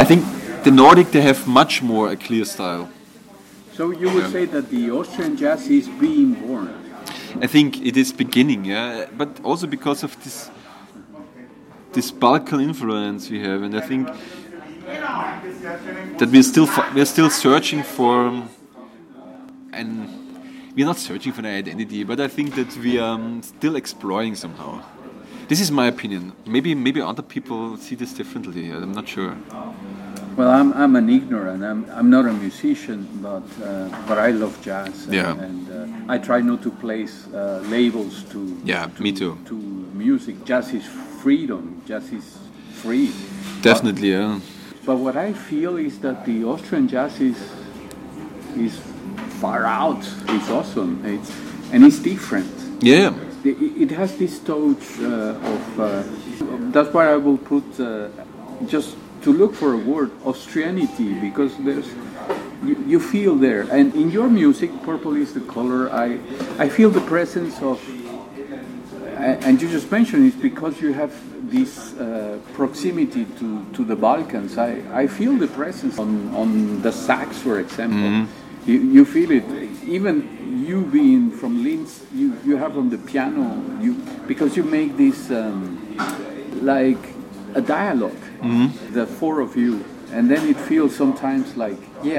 I think the Nordic, they have much more a clear style. So you would say that the Austrian jazz is being born? I think it is beginning, yeah, but also because of this Balkan influence we have, and I think that we're still searching for, and we're not searching for an identity, but I think that we are still exploring somehow. This is my opinion. Maybe other people see this differently. I'm not sure. Well, I'm an ignorant. I'm not a musician, but I love jazz. And I try not to place labels to me too. To music. Jazz is freedom. Jazz is free. Definitely, yeah. But what I feel is that the Austrian jazz is far out. It's awesome. It's different. Yeah. It has this touch of. That's why I will put just to look for a word, Austrianity, because you feel there, and in your music, purple is the color. I feel the presence of, and you just mentioned it because you have this proximity to the Balkans. I feel the presence on the sax, for example. Mm-hmm. You feel it, even you being from Linz. You have on the piano, because you make this like a dialogue. Mm-hmm. The four of you, and then it feels sometimes like,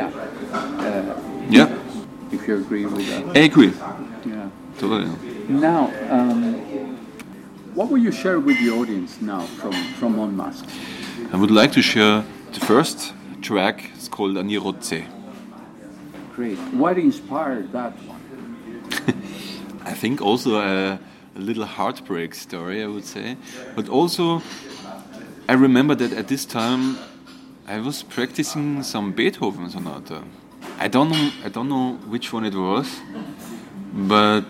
if you agree with that. I agree. Yeah. Totally. Now, what will you share with the audience now from Unmasked? I would like to share the first track. It's called Anirodze. Great. What inspired that one? I think also a little heartbreak story, I would say, but also I remember that at this time I was practicing some Beethoven sonata. I don't know which one it was, but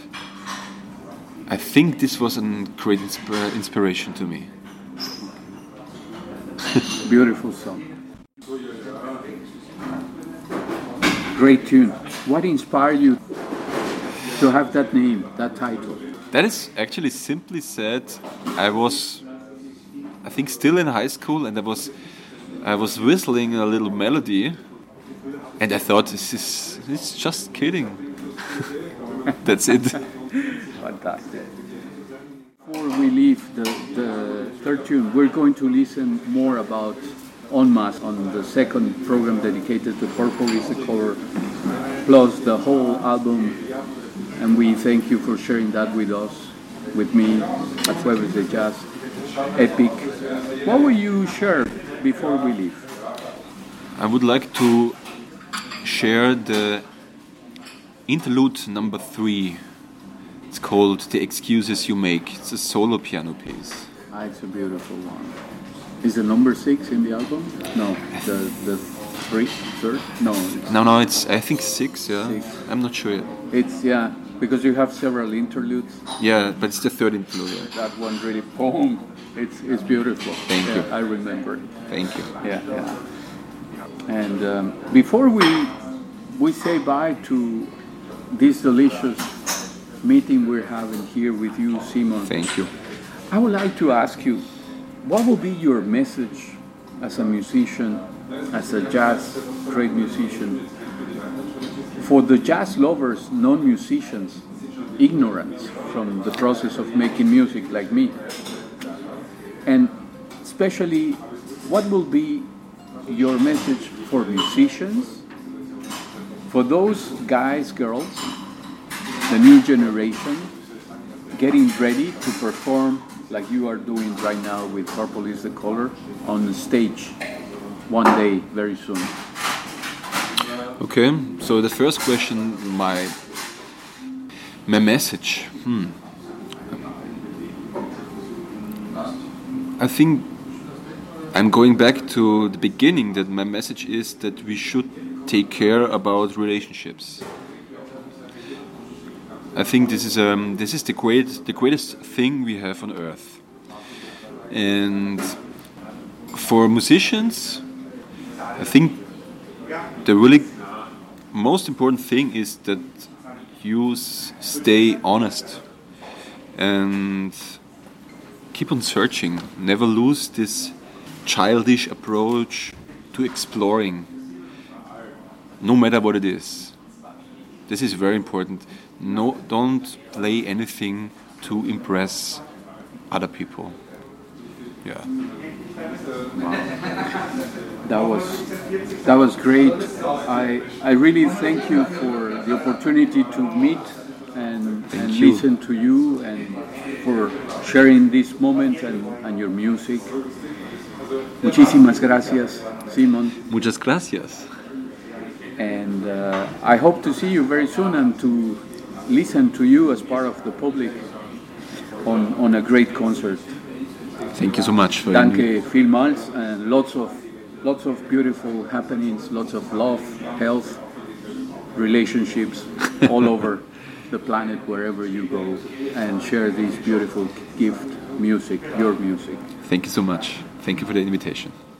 I think this was a great inspiration to me. Beautiful song. Great tune. What inspired you to have that name, that title? That is actually simply said, I think still in high school, and I was whistling a little melody, and I thought it's just kidding. That's it. Fantastic. Before we leave the third tune, we're going to listen more about Unmasked on the second program dedicated to Purple is the Color, plus the whole album, and we thank you for sharing that with us, with me at Jueves de Jazz. Epic. What will you share before we leave? I would like to share the interlude number 3. It's called The Excuses You Make. It's a solo piano piece. It's a beautiful one. Is the number 6 in the album? No, the third? No, it's I think 6. Yeah, 6. I'm not sure yet. It's because you have several interludes. Yeah, but it's the third interlude. Yeah. That one really, boom! It's beautiful. Thank you. I remember. Thank you. Yeah. And before we say bye to this delicious meeting we're having here with you, Simon. Thank you. I would like to ask you, what will be your message as a musician, as a great musician, for the jazz lovers, non-musicians, ignorance from the process of making music like me? And especially, what will be your message for musicians, for those guys, girls, the new generation, getting ready to perform like you are doing right now with Purple is the Color on the stage one day, very soon? Okay, so the first question, my message. I think I'm going back to the beginning, that my message is that we should take care about relationships. I think this is the greatest thing we have on earth. And for musicians, I think the really most important thing is that you stay honest and keep on searching. Never lose this childish approach to exploring, no matter what it is. This is very important. No, don't play anything to impress other people. Yeah. That was great. I really thank you for the opportunity to meet and listen to you, and for sharing this moment and your music. Muchísimas gracias, Simon. Muchas gracias. And I hope to see you very soon and to listen to you as part of the public on a great concert. Thank you so much for Danke vielmals, and lots of beautiful happenings, lots of love, health, relationships all over the planet, wherever you go, and share this beautiful gift, music, your music. Thank you so much. Thank you for the invitation.